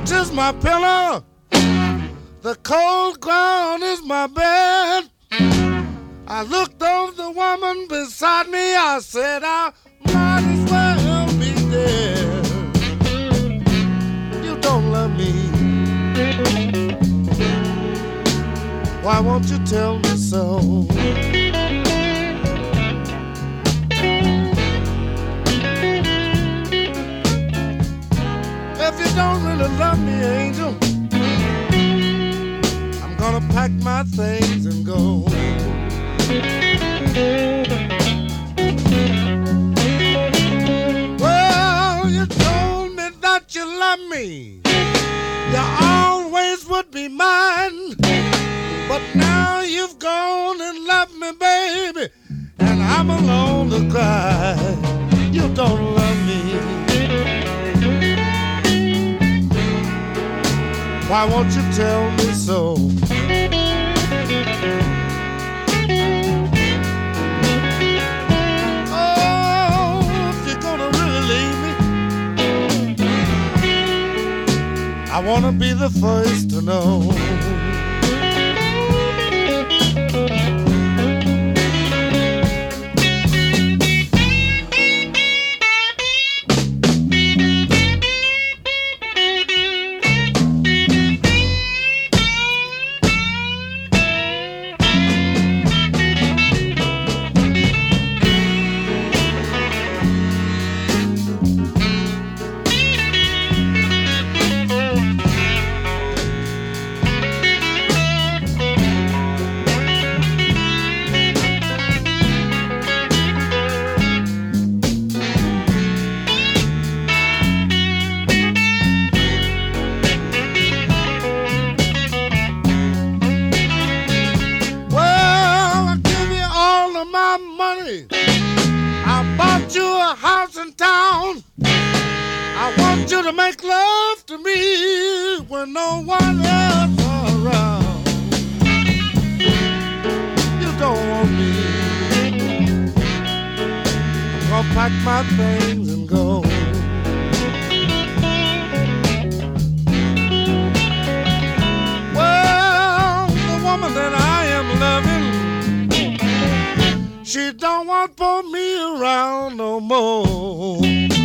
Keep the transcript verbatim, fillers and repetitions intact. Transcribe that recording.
is my pillow, the cold ground is my bed. I looked over the woman beside me, I said I might as well be dead. You don't love me, why won't you tell me so? If you don't really love me, angel, I'm gonna pack my things and go. Well, you told me that you love me, you always would be mine, but now you've gone and left me, baby, and I'm alone to cry. You don't love me, why won't you tell me so? Oh, if you're gonna really leave me, I wanna be the first to know. I bought you a house in town. I want you to make love to me when no one else around. You don't want me, I'm gonna pack my things and go. Well, the woman that I am loving, she don't want for me around no more.